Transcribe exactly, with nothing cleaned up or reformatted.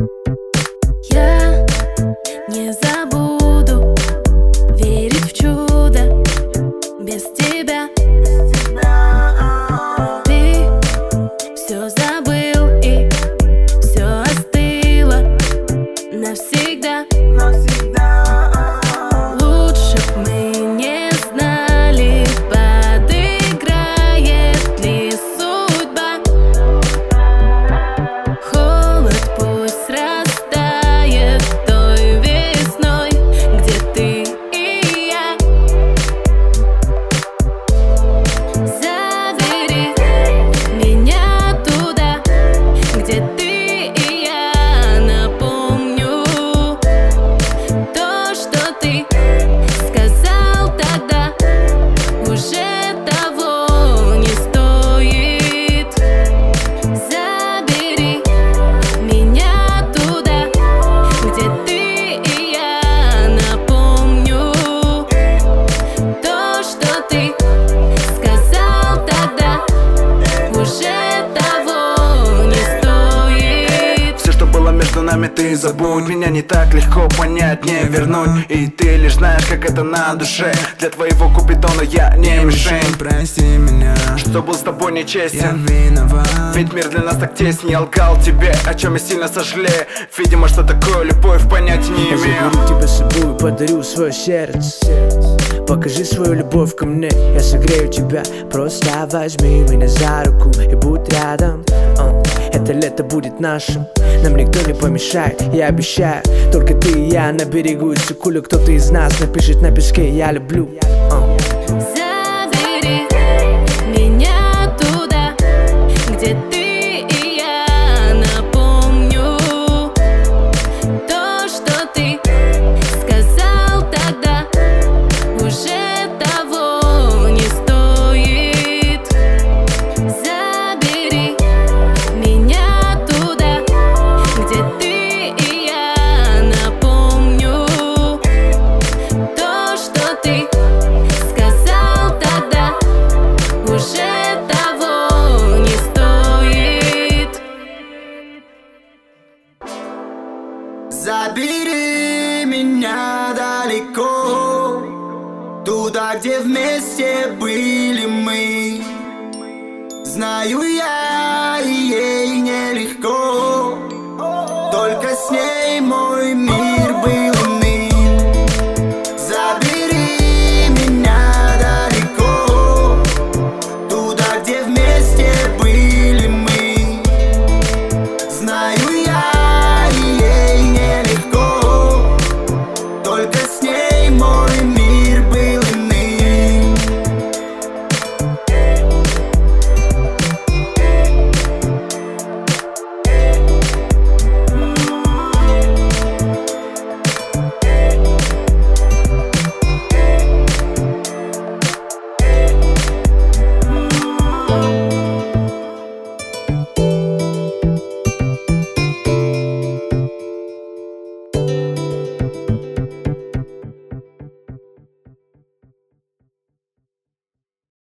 Я не забуду верить в чудо без тебя. Ты все забыл и все остыло навсегда. Лучше б мы не знали, подыграет ли судьба. Холод пусть растает той весной, где ты и я. Забери меня туда, где ты и я. Напомню то, что ты сказал тогда, уже того не стоит. Забери меня туда, где ты и я. Напомню то, что ты сказал тогда, уже того не стоит. Все, что было между нами, ты забудь. Меня не так легко понять, не вернуть. И ты лишь знаешь, как это на душе. Для твоего купидона я не мишень. Прости меня, что был с тобой я нечестен. виноват. Ведь мир для нас так тесен, я лгал тебе, о чем я сильно сожалею. Видимо, что такое любовь, понятия не Я имею. заберу тебя с собой, подарю свое сердце. Покажи свою любовь ко мне, я согрею тебя. Просто возьми меня за руку и будь рядом. uh. Это лето будет нашим, нам никто не помешает, я обещаю. Только ты и я на берегу Иссык-Куля. Кто-то из нас напишет на песке «Я люблю». uh. Забери меня туда, где ты и я. Напомню то, что ты сказал тогда, уже того не стоит. Забери меня туда, где ты и я. Напомню то, что ты сказал тогда, уже того не стоит. Забери меня далеко, туда, где вместе были мы. Знаю я, и ей нелегко, только с ней мой мир.